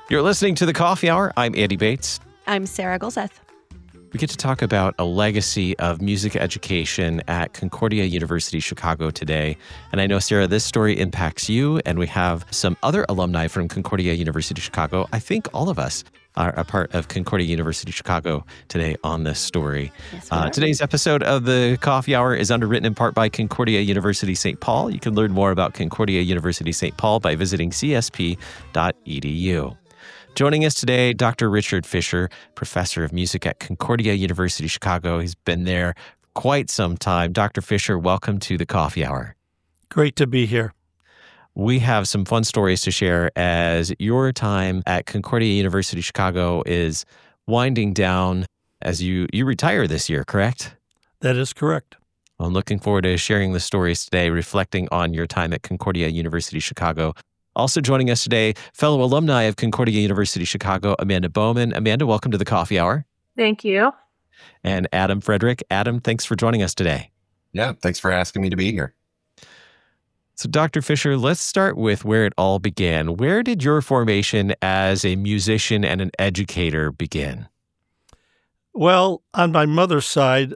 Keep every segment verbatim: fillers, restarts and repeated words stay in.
You're listening to The Coffee Hour. I'm Andy Bates. I'm Sarah Golseth. We get to talk about a legacy of music education at Concordia University Chicago today. And I know, Sarah, this story impacts you, and we have some other alumni from Concordia University Chicago. I think all of us are a part of Concordia University Chicago today on this story. Yes, we uh, are. Today's episode of The Coffee Hour is underwritten in part by Concordia University Saint Paul. You can learn more about Concordia University Saint Paul by visiting c s p dot e d u. Joining us today, Doctor Richard Fisher, professor of music at Concordia University Chicago. He's been there quite some time. Doctor Fisher, welcome to the Coffee Hour. Great to be here. We have some fun stories to share as your time at Concordia University Chicago is winding down as you, you retire this year, correct? That is correct. I'm looking forward to sharing the stories today, reflecting on your time at Concordia University Chicago. Also joining us today, fellow alumni of Concordia University Chicago, Amanda Bowman. Amanda, welcome to the Coffee Hour. Thank you. And Adam Frederick. Adam, thanks for joining us today. Yeah, thanks for asking me to be here. So, Doctor Fisher, let's start with where it all began. Where did your formation as a musician and an educator begin? Well, on my mother's side,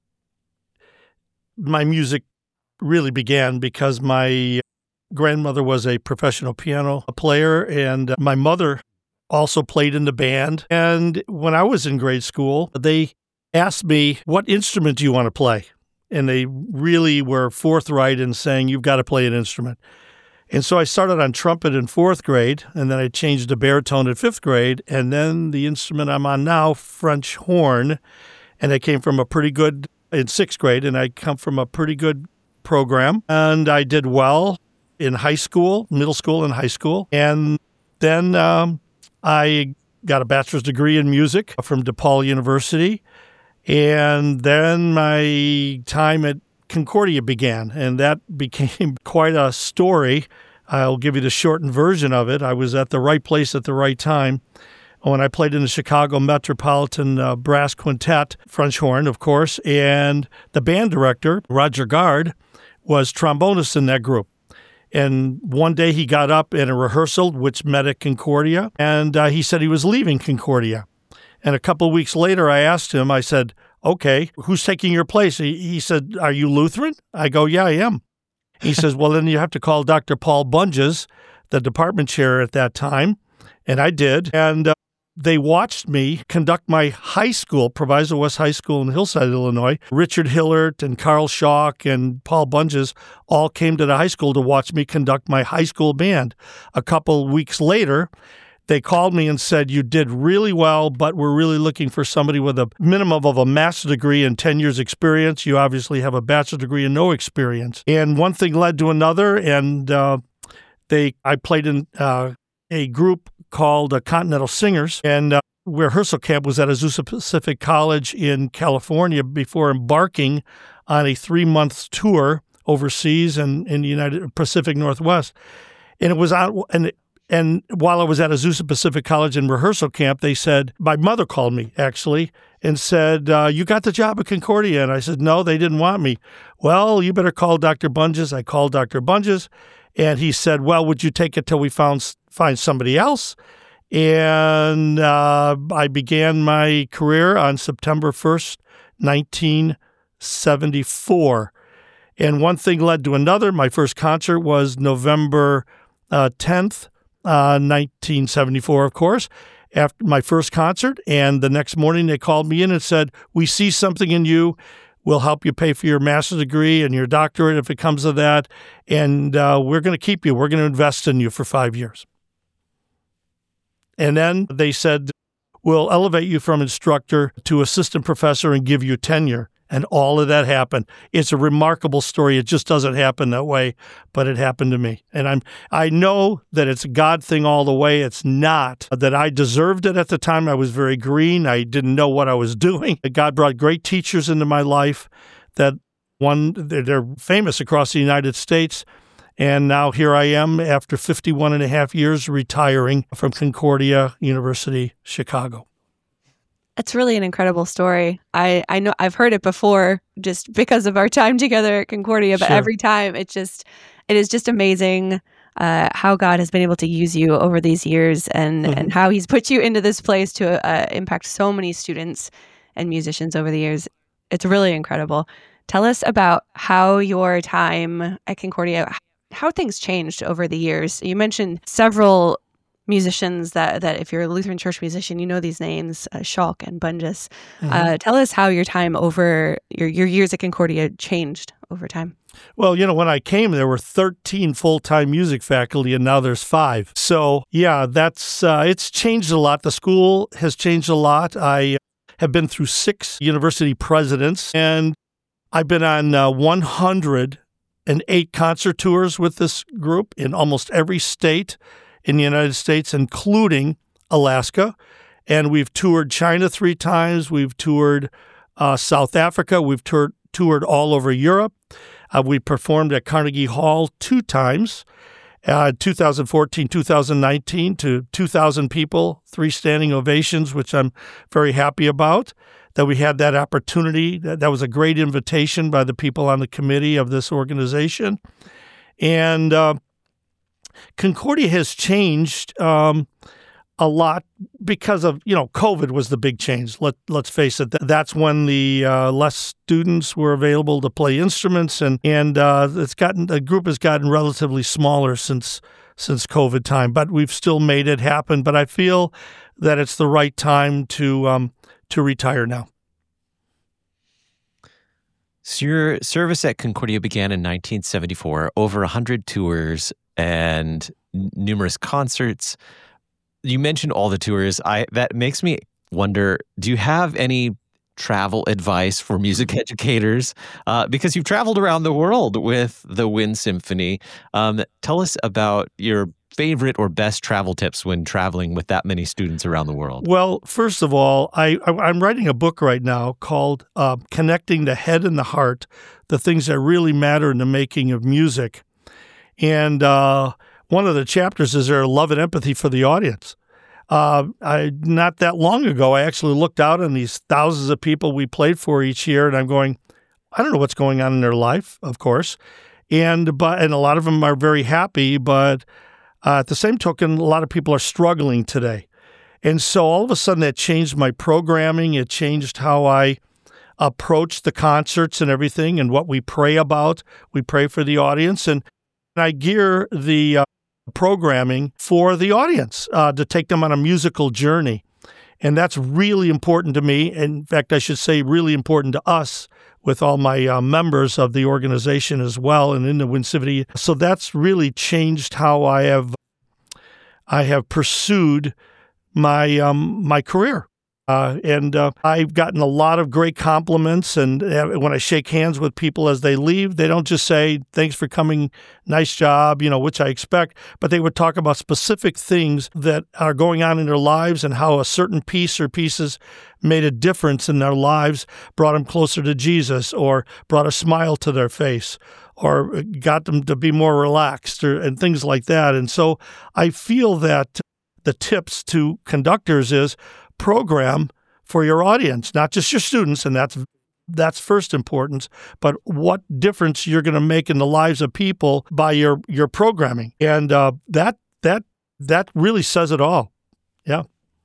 my music really began because my grandmother was a professional piano player, and my mother also played in the band. And when I was in grade school, they asked me, what instrument do you want to play? And they really were forthright in saying, you've got to play an instrument. And so I started on trumpet in fourth grade, and then I changed to baritone in fifth grade, and then the instrument I'm on now, French horn. And I came from a pretty good, in sixth grade, and I come from a pretty good program. And I did well in high school, middle school and high school. And then um, I got a bachelor's degree in music from DePaul University. And then my time at Concordia began, and that became quite a story. I'll give you the shortened version of it. I was at the right place at the right time when I played in the Chicago Metropolitan uh, Brass Quintet, French horn, of course, and the band director, Roger Gard, was trombonist in that group. And one day he got up in a rehearsal, which met at Concordia, and uh, he said he was leaving Concordia. And a couple of weeks later, I asked him, I said, okay, who's taking your place? He, he said, are you Lutheran? I go, yeah, I am. He says, well, then you have to call Doctor Paul Bunges, the department chair at that time. And I did. And uh, they watched me conduct my high school, Proviso West High School in Hillside, Illinois. Richard Hillert and Carl Schock and Paul Bunges all came to the high school to watch me conduct my high school band. A couple weeks later, they called me and said, you did really well, but we're really looking for somebody with a minimum of a master's degree and ten years experience. You obviously have a bachelor's degree and no experience. And one thing led to another, and uh, they I played in uh, a group called uh, Continental Singers, and uh, rehearsal camp was at Azusa Pacific College in California before embarking on a three-month tour overseas and in the United Pacific Northwest. And it was on, and And while I was at Azusa Pacific College in rehearsal camp, they said, my mother called me, actually, and said, uh, you got the job at Concordia? And I said, no, they didn't want me. Well, you better call Doctor Bunges. I called Doctor Bunges, and he said, well, would you take it till we found find somebody else? And uh, I began my career on September first, nineteen seventy-four. And one thing led to another. My first concert was November uh, tenth. Uh, nineteen seventy-four, of course, after my first concert. And the next morning they called me in and said, we see something in you. We'll help you pay for your master's degree and your doctorate if it comes to that. And uh, we're going to keep you. We're going to invest in you for five years. And then they said, we'll elevate you from instructor to assistant professor and give you tenure. And all of that happened. It's a remarkable story. It just doesn't happen that way, but it happened to me. And I'm, I know that it's a God thing all the way. It's not that I deserved it at the time. I was very green. I didn't know what I was doing. God brought great teachers into my life that one, they're famous across the United States. And now here I am after fifty-one and a half years retiring from Concordia University, Chicago. It's really an incredible story. I, I know I've heard it before just because of our time together at Concordia, but Sure. every time it just, it is just amazing uh, how God has been able to use you over these years and, Mhm. and how he's put you into this place to uh, impact so many students and musicians over the years. It's really incredible. Tell us about how your time at Concordia, how things changed over the years. You mentioned several musicians that, that if you're a Lutheran Church musician, you know these names, uh, Schalk and Bunges. Mhm. Uh, tell us how your time over, your, your years at Concordia changed over time. Well, you know, when I came, there were thirteen full-time music faculty, and now there's five. So, yeah, that's uh, it's changed a lot. The school has changed a lot. I have been through six university presidents, and I've been on uh, one hundred eight concert tours with this group in almost every state in the United States, including Alaska. And we've toured China three times. We've toured uh, South Africa. We've toured, toured all over Europe. Uh, we performed at Carnegie Hall two times, uh, twenty fourteen, twenty nineteen, to two thousand people, three standing ovations, which I'm very happy about, that we had that opportunity. That, that was a great invitation by the people on the committee of this organization. And uh, Concordia has changed um, a lot because of, you know, COVID was the big change. Let, let's face it. That's when the uh, less students were available to play instruments, and and uh, it's gotten the group has gotten relatively smaller since since COVID time. But we've still made it happen. But I feel that it's the right time to um, to retire now. So your service at Concordia began in nineteen seventy-four, over one hundred tours and n- numerous concerts. You mentioned all the tours. I that makes me wonder, do you have any travel advice for music educators? Uh, because you've traveled around the world with the Wind Symphony. Um, tell us about your favorite or best travel tips when traveling with that many students around the world. Well, first of all, I, I, I'm writing a book right now called uh, Connecting the Head and the Heart, the things that really matter in the making of music. And uh, one of the chapters is there love and empathy for the audience. Uh, I not that long ago, I actually looked out on these thousands of people we played for each year, and I'm going, I don't know what's going on in their life, of course, and but and a lot of them are very happy, but uh, at the same token, a lot of people are struggling today, and so all of a sudden that changed my programming. It changed how I approach the concerts and everything, and what we pray about. We pray for the audience, and I gear the uh, programming for the audience uh, to take them on a musical journey. And that's really important to me. In fact, I should say really important to us with all my uh, members of the organization as well and in the Wind Symphony. So that's really changed how I have I have pursued my um, my career. Uh, and uh, I've gotten a lot of great compliments, and uh, when I shake hands with people as they leave, they don't just say, thanks for coming, nice job, you know, which I expect, but they would talk about specific things that are going on in their lives and how a certain piece or pieces made a difference in their lives, brought them closer to Jesus, or brought a smile to their face, or got them to be more relaxed, or, and things like that. And so I feel that the tips to conductors is program for your audience, not just your students, and that's that's first importance, but what difference you're going to make in the lives of people by your your programming, and uh, that that that really says it all. Yeah.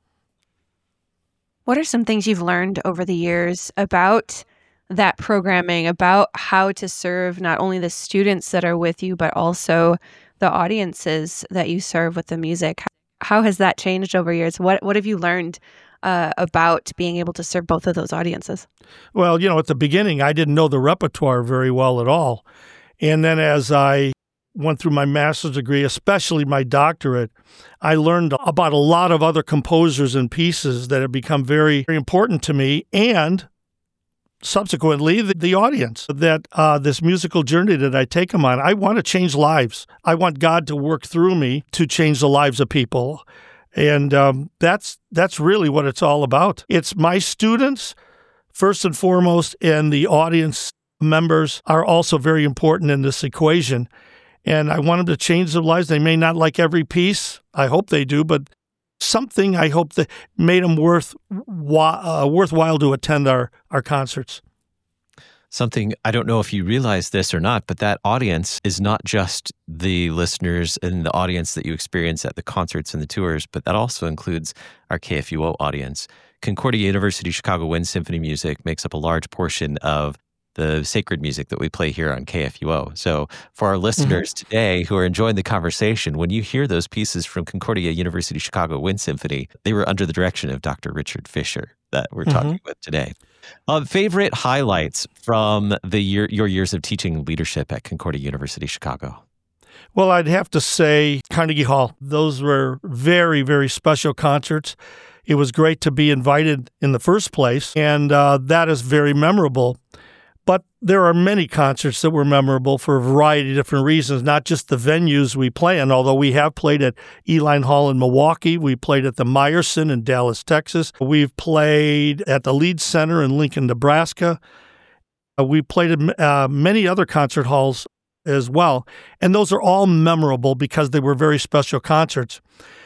What are some things you've learned over the years about that programming, about how to serve not only the students that are with you, but also the audiences that you serve with the music? How has that changed over years? What what have you learned uh, about being able to serve both of those audiences? Well, you know, at the beginning, I didn't know the repertoire very well at all. And then as I went through my master's degree, especially my doctorate, I learned about a lot of other composers and pieces that have become very, very important to me, and subsequently the, the audience, that uh, this musical journey that I take them on, I want to change lives. I want God to work through me to change the lives of people. And um, that's that's really what it's all about. It's my students, first and foremost, and the audience members are also very important in this equation. And I want them to change their lives. They may not like every piece. I hope they do, but something I hope that made them worth uh, worthwhile to attend our, our concerts. Something, I don't know if you realize this or not, but that audience is not just the listeners and the audience that you experience at the concerts and the tours, but that also includes our K F U O audience. Concordia University Chicago Wind Symphony music makes up a large portion of the sacred music that we play here on K F U O. So for our listeners mm-hmm. today who are enjoying the conversation, when you hear those pieces from Concordia University Chicago Wind Symphony, they were under the direction of Doctor Richard Fisher that we're mm-hmm. talking about today. Uh, favorite highlights from the year, your years of teaching leadership at Concordia University Chicago? Well, I'd have to say Carnegie Hall. Those were very, very special concerts. It was great to be invited in the first place, and uh, that is very memorable. But there are many concerts that were memorable for a variety of different reasons, not just the venues we play in, although we have played at Eline Hall in Milwaukee. We played at the Meyerson in Dallas, Texas. We've played at the Leeds Center in Lincoln, Nebraska. Uh, we played at uh, many other concert halls as well. And those are all memorable because they were very special concerts.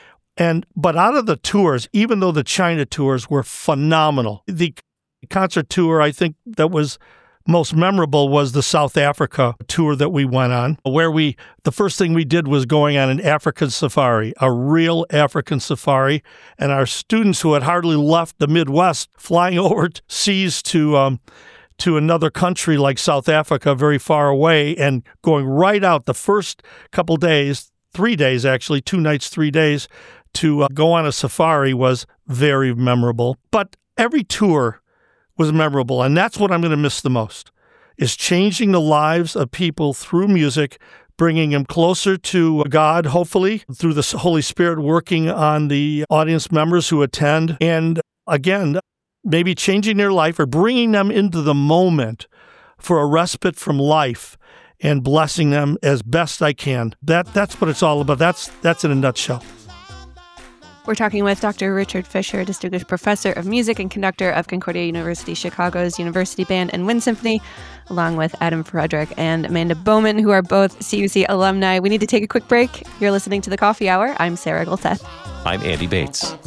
And but out of the tours, even though the China tours were phenomenal, the concert tour I think that was most memorable was the South Africa tour that we went on, where we, the first thing we did was going on an African safari, a real African safari, and our students who had hardly left the Midwest, flying overseas to um, to another country like South Africa, very far away, and going right out the first couple days, three days actually, two nights, three days, to uh, go on a safari was very memorable. But every tour was memorable, and that's what I'm going to miss the most, is changing the lives of people through music, bringing them closer to God, hopefully, through the Holy Spirit working on the audience members who attend, and again, maybe changing their life or bringing them into the moment for a respite from life and blessing them as best I can. That That's what it's all about. That's, that's in a nutshell. We're talking with Doctor Richard Fisher, Distinguished Professor of Music and Conductor of Concordia University Chicago's University Band and Wind Symphony, along with Adam Frederick and Amanda Bowman, who are both C U C alumni. We need to take a quick break. You're listening to The Coffee Hour. I'm Sarah Golseth. I'm Andy Bates.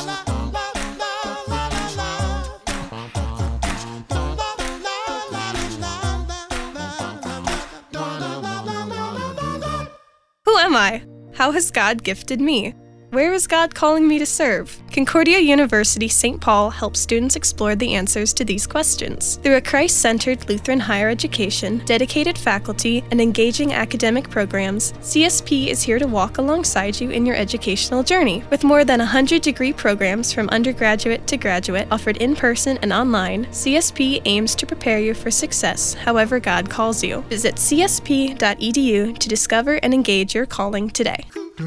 Who am I? How has God gifted me? Where is God calling me to serve? Concordia University Saint Paul helps students explore the answers to these questions. Through a Christ-centered Lutheran higher education, dedicated faculty, and engaging academic programs, C S P is here to walk alongside you in your educational journey. With more than one hundred degree programs from undergraduate to graduate offered in person and online, C S P aims to prepare you for success however God calls you. Visit c s p dot e d u to discover and engage your calling today.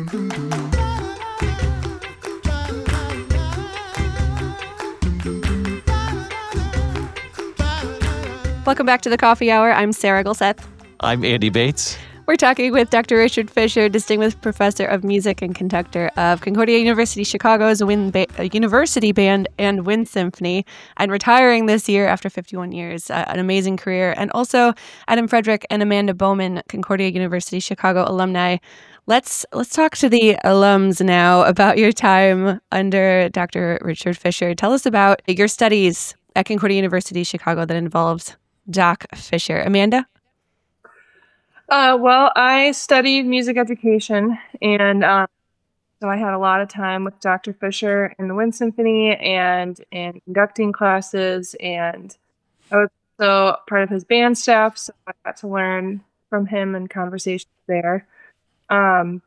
Welcome back to The Coffee Hour. I'm Sarah Golseth. I'm Andy Bates. We're talking with Doctor Richard Fisher, Distinguished Professor of Music and Conductor of Concordia University Chicago's Wind ba- University Band and Wind Symphony, and retiring this year after fifty-one years. Uh, an amazing career. And also Adam Frederick and Amanda Bowman, Concordia University Chicago alumni. Let's let's talk to the alums now about your time under Doctor Richard Fisher. Tell us about your studies at Concordia University Chicago that involved Doc Fisher. Amanda? Uh, well, I studied music education, and um, so I had a lot of time with Doctor Fisher in the Wind Symphony and in conducting classes, and I was also part of his band staff, so I got to learn from him and conversations there. Um,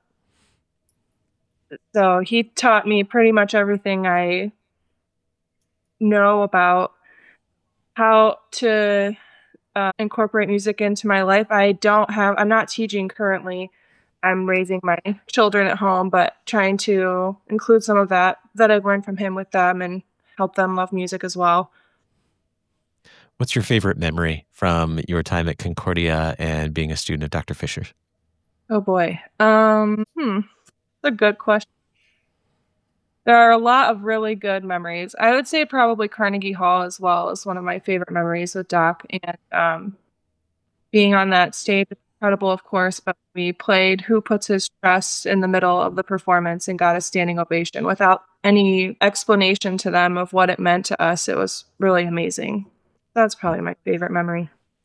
so he taught me pretty much everything I know about how to uh, incorporate music into my life. I don't have, I'm not teaching currently. I'm raising my children at home, but trying to include some of that that I've learned from him with them and help them love music as well. What's your favorite memory from your time at Concordia and being a student of Doctor Fisher? Oh boy. Um, hmm. That's a good question. There are a lot of really good memories. I would say probably Carnegie Hall as well is one of my favorite memories with Doc. And um, being on that stage is incredible, of course, but we played Who Puts His Trust in the middle of the performance and got a standing ovation without any explanation to them of what it meant to us. It was really amazing. That's probably my favorite memory.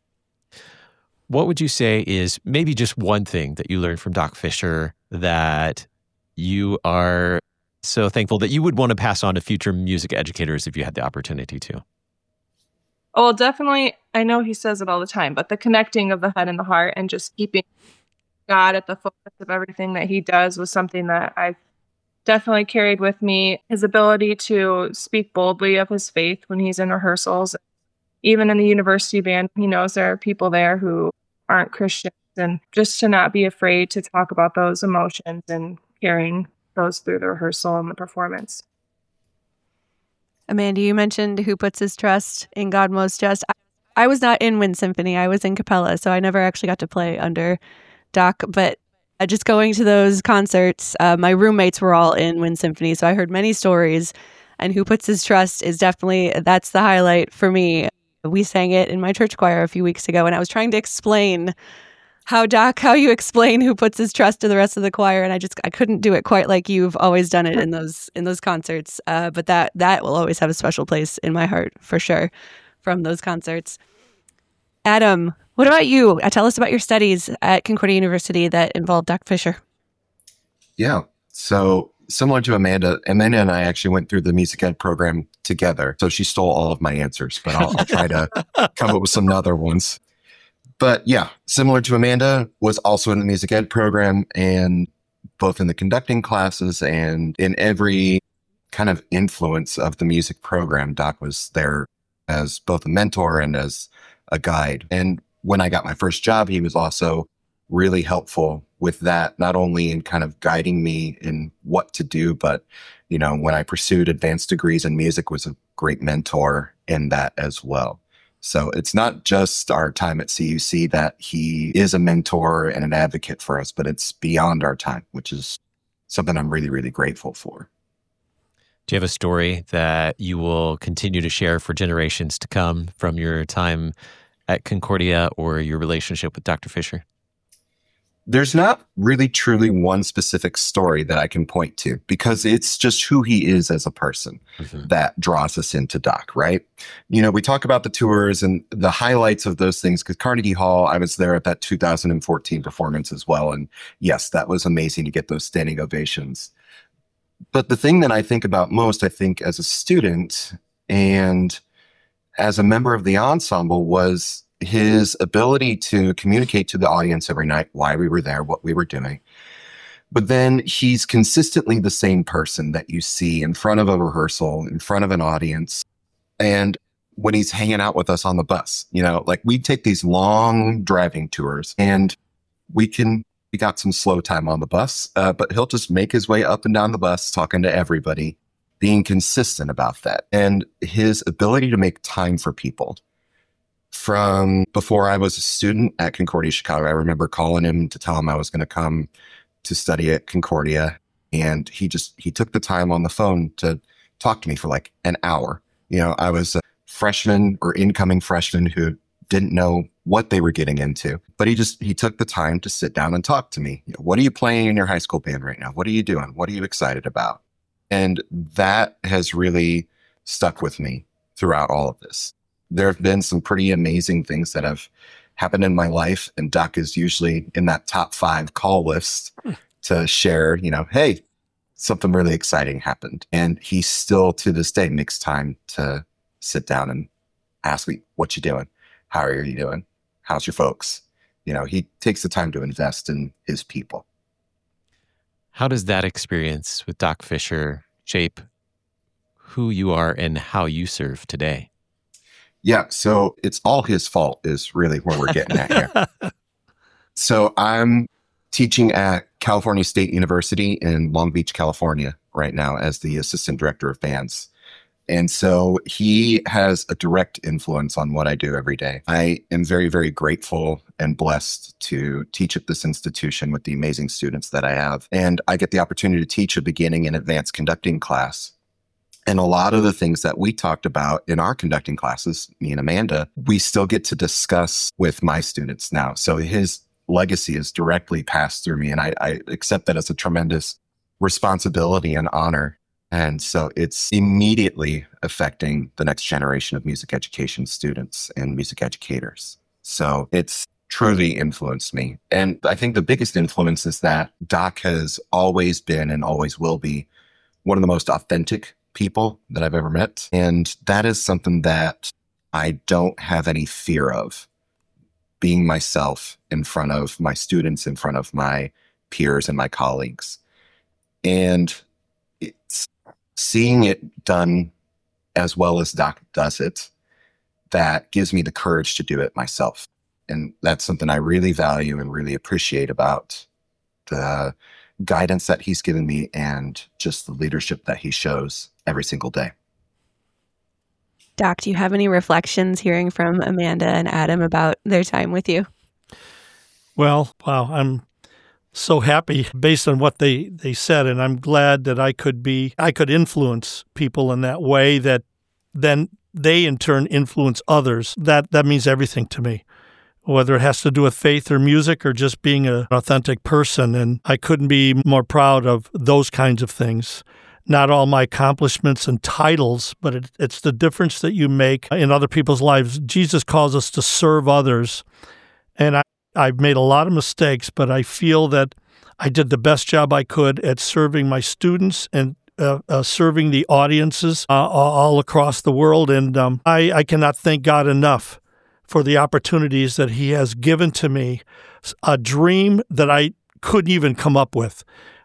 what would you say is maybe just one thing that you learned from Doc Fisher that you are so thankful that you would want to pass on to future music educators if you had the opportunity to? Oh, definitely. I know he says it all the time, but the connecting of the head and the heart and just keeping God at the focus of everything that he does was something that I've definitely carried with me. His ability to speak boldly of his faith when he's in rehearsals. Even in the university band, he knows there are people there who aren't Christians, and just to not be afraid to talk about those emotions and carrying those through the rehearsal and the performance. Amanda, you mentioned who puts his trust in God most just. I, I was not in Wind Symphony. I was in Capella, so I never actually got to play under Doc, but uh, just going to those concerts, uh, my roommates were all in Wind Symphony, so I heard many stories, and who puts his trust is definitely, that's the highlight for me. We sang it in my church choir a few weeks ago, and I was trying to explain how, Doc, how you explain who puts his trust to the rest of the choir, and I just I couldn't do it quite like you've always done it in those in those concerts. Uh, but that that will always have a special place in my heart for sure from those concerts. Adam, what about you? Uh, tell us about your studies at Concordia University that involved Doc Fisher. Yeah, so similar to Amanda, Amanda and I actually went through the music ed program together. So she stole all of my answers, but I'll, I'll try to come up with some other ones. But yeah, similar to Amanda, was also in the music ed program, and both in the conducting classes and in every kind of influence of the music program, Doc was there as both a mentor and as a guide. And when I got my first job, he was also really helpful with that, not only in kind of guiding me in what to do, but, you know, when I pursued advanced degrees in music, was a great mentor in that as well. So it's not just our time at C U C that he is a mentor and an advocate for us, but it's beyond our time, which is something I'm really, really grateful for. Do you have a story that you will continue to share for generations to come from your time at Concordia or your relationship with Doctor Fisher? There's not really truly one specific story that I can point to, because it's just who he is as a person mm-hmm. that draws us into Doc, right? You know, we talk about the tours and the highlights of those things, because Carnegie Hall, I was there at that two thousand fourteen performance as well. And yes, that was amazing to get those standing ovations. But the thing that I think about most, I think as a student and as a member of the ensemble, was his ability to communicate to the audience every night why we were there, what we were doing. But then he's consistently the same person that you see in front of a rehearsal, in front of an audience. And when he's hanging out with us on the bus, you know, like we take these long driving tours, and we can, we got some slow time on the bus, uh, but he'll just make his way up and down the bus, talking to everybody, being consistent about that. And his ability to make time for people. From before I was a student at Concordia Chicago, I remember calling him to tell him I was going to come to study at Concordia. And he just, he took the time on the phone to talk to me for like an hour. You know, I was a freshman or incoming freshman who didn't know what they were getting into, but he just, he took the time to sit down and talk to me. You know, what are you playing in your high school band right now? What are you doing? What are you excited about? And that has really stuck with me throughout all of this. There have been some pretty amazing things that have happened in my life, and Doc is usually in that top five call list to share, you know, hey, something really exciting happened. And he still to this day makes time to sit down and ask me, what you doing? How are you doing? How's your folks? You know, he takes the time to invest in his people. How does that experience with Doc Fisher shape who you are and how you serve today? Yeah, so it's all his fault is really where we're getting at here. So I'm teaching at California State University in Long Beach, California right now as the assistant director of bands. And so he has a direct influence on what I do every day. I am very, very grateful and blessed to teach at this institution with the amazing students that I have. And I get the opportunity to teach a beginning and advanced conducting class. And a lot of the things that we talked about in our conducting classes, me and Amanda, we still get to discuss with my students now. So his legacy is directly passed through me. And I, I accept that as a tremendous responsibility and honor. And so it's immediately affecting the next generation of music education students and music educators. So it's truly influenced me. And I think the biggest influence is that Doc has always been and always will be one of the most authentic people that I've ever met. And that is something that I don't have any fear of, being myself in front of my students, in front of my peers and my colleagues. And it's seeing it done as well as Doc does it that gives me the courage to do it myself. And that's something I really value and really appreciate about the guidance that he's given me and just the leadership that he shows every single day. Doc, do you have any reflections hearing from Amanda and Adam about their time with you? Well, wow, I'm so happy based on what they, they said, and I'm glad that I could be, I could influence people in that way that then they in turn influence others. That that means everything to me, whether it has to do with faith or music or just being an authentic person. And I couldn't be more proud of those kinds of things. Not all my accomplishments and titles, but it, it's the difference that you make in other people's lives. Jesus calls us to serve others. And I, I've made a lot of mistakes, but I feel that I did the best job I could at serving my students and uh, uh, serving the audiences uh, all across the world. And um, I, I cannot thank God enough for the opportunities that he has given to me, a dream that I couldn't even come up with.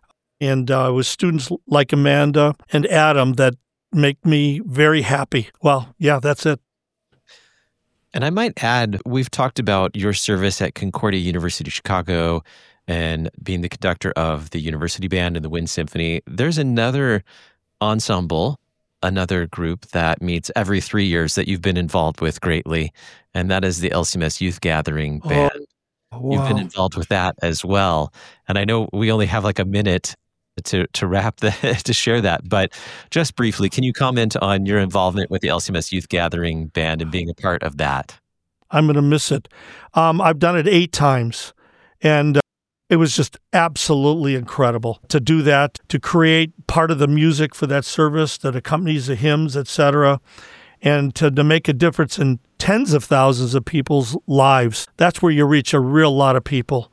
And uh, it was students like Amanda and Adam that make me very happy. Well, yeah, that's it. And I might add, we've talked about your service at Concordia University Chicago and being the conductor of the university band and the Wind Symphony. There's another ensemble, another group that meets every three years that you've been involved with greatly, and that is the L C M S Youth Gathering Band. Oh, wow. You've been involved with that as well. And I know we only have like a minute to to wrap the to share that, but just briefly, can you comment on your involvement with the L C M S Youth Gathering Band and being a part of that? I'm going to miss it. Um, I've done it eight times, and uh, it was just absolutely incredible to do that, to create part of the music for that service that accompanies the hymns, et cetera, and to, to make a difference in tens of thousands of people's lives. That's where you reach a real lot of people.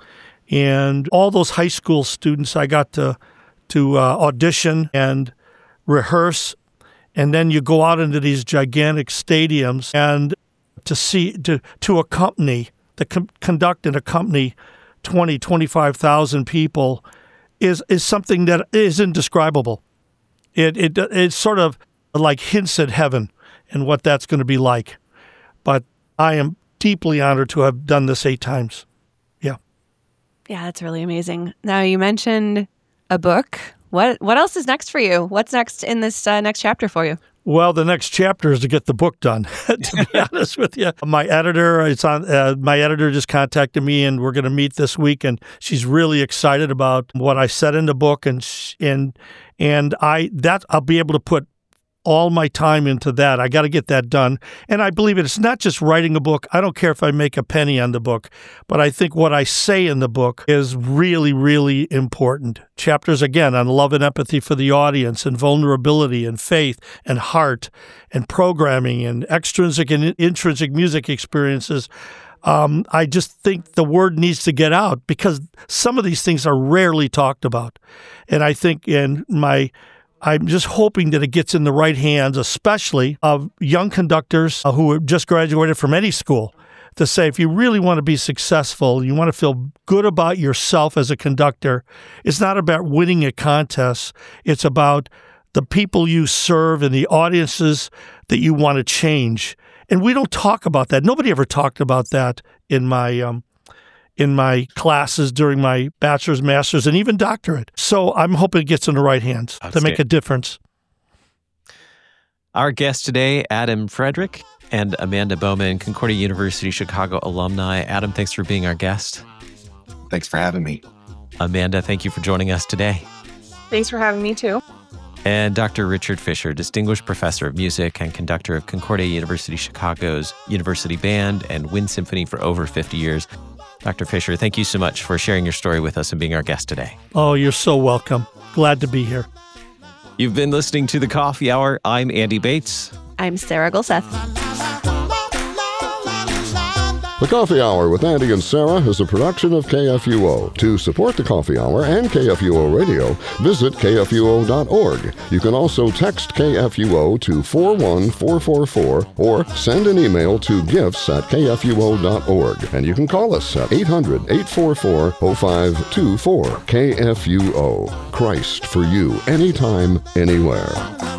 And all those high school students, I got to to uh, audition and rehearse, and then you go out into these gigantic stadiums and to see, to to accompany, to com- conduct and accompany twenty, twenty-five thousand people is is something that is indescribable. It it it's sort of like hints at heaven and what that's going to be like. But I am deeply honored to have done this eight times. Yeah. Yeah, that's really amazing. Now, you mentioned a book. What what else is next for you? What's next in this uh, next chapter for you? Well, the next chapter is to get the book done, to be honest with you. My editor, it's on. Uh, my editor just contacted me, and we're going to meet this week, and she's really excited about what I said in the book, and sh- and and I that I'll be able to put all my time into that. I got to get that done. And I believe it. It's not just writing a book. I don't care if I make a penny on the book, but I think what I say in the book is really, really important. Chapters, again, on love and empathy for the audience and vulnerability and faith and heart and programming and extrinsic and intrinsic music experiences. Um, I just think the word needs to get out because some of these things are rarely talked about. And I think in my I'm just hoping that it gets in the right hands, especially of young conductors who have just graduated from any school, to say, if you really want to be successful, you want to feel good about yourself as a conductor, it's not about winning a contest. It's about the people you serve and the audiences that you want to change. And we don't talk about that. Nobody ever talked about that in my um, in my classes during my bachelor's, master's, and even doctorate. So I'm hoping it gets in the right hands to make a difference. Our guests today, Adam Frederick and Amanda Bowman, Concordia University Chicago alumni. Adam, thanks for being our guest. Thanks for having me. Amanda, thank you for joining us today. Thanks for having me too. And Doctor Richard Fisher, Distinguished Professor of Music and conductor of Concordia University Chicago's University Band and Wind Symphony for over fifty years. Doctor Fisher, thank you so much for sharing your story with us and being our guest today. Oh, you're so welcome. Glad to be here. You've been listening to The Coffee Hour. I'm Andy Bates. I'm Sarah Gulseth. The Coffee Hour with Andy and Sarah is a production of K F U O. To support the Coffee Hour and K F U O Radio, visit K F U O dot org. You can also text K F U O to four one four four four or send an email to gifts at K F U O dot org. And you can call us at eight hundred, eight four four, oh five two four. K F U O. Christ for you, anytime, anywhere.